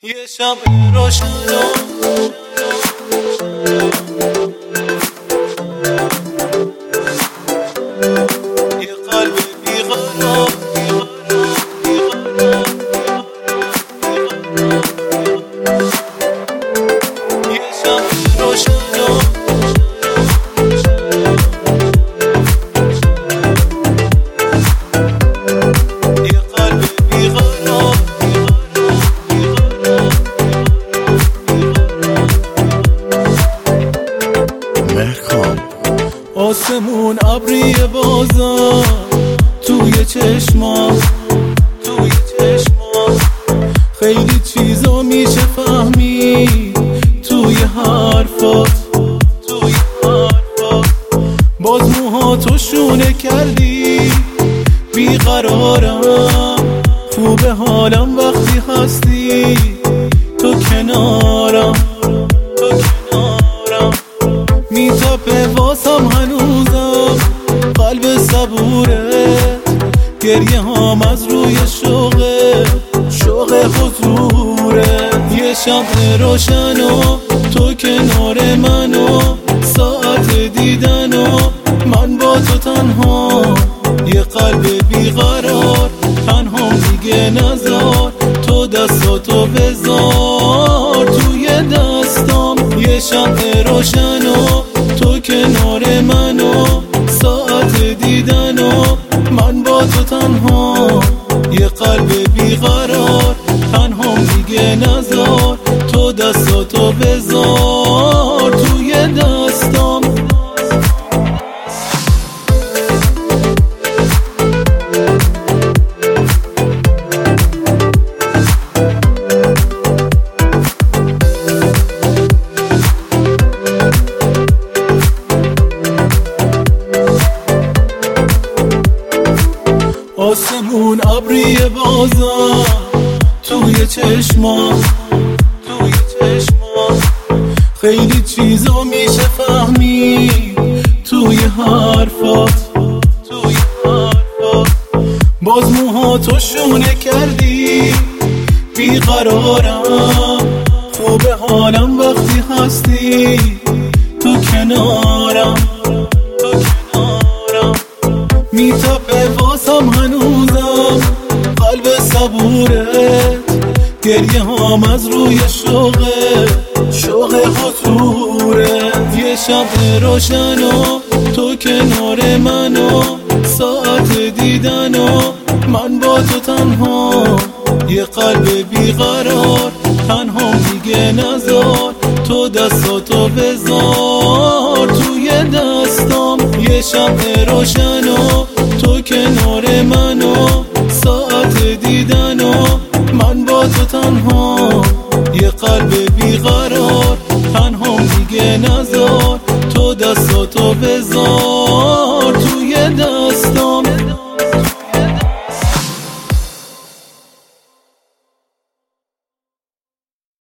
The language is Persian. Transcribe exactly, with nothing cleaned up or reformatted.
یه شب روشن یه قلب بیقرار یه شب روشن آسمون ابری بازا توی چشما توی چشما خیلی چیزا میشه فهمید توی حرفات توی حرفات باز موهاتو شونه کردی بیقرارم خوبه حالم وقتی هستی تو کنارم تو کنارم میتپه واسم هنوزم قلب صبوره گریه هام از روی شوقه شوق حضوره یه شب روشن و تو کنار منو ساعت دیدن و من با تو تنها یه قلب بیقرار تنها دیگه نزار تو دستاتو بذار توی دستام یه شب روشن و تو کنار منو ساعت دیدن و من با تو تنها یه قلب بیقرار تنها دیگه نزار تو دستاتو بذار توی دستام آسمون ابری بازا توی چشما توی چشما خیلی چیزا میشه فهمید توی حرفات توی حرفات باز موهاتو شونه کردی بیقرارم خوبه حالم وقتی هستی تو کنارم تو کنارم میتپه واسم هنوزم قلب صبورت گریه هام از روی شوقه شوق حضورت یه شب روشن و تو کنار منو ساعت دیدن و من با تو تنها یه قلب بیقرار تنها دیگه نزار تو دستاتو بذار توی دستام یه شب روشن و تو کنار منو ساعت دیدن و من با تو تنها یه قلب بیقرار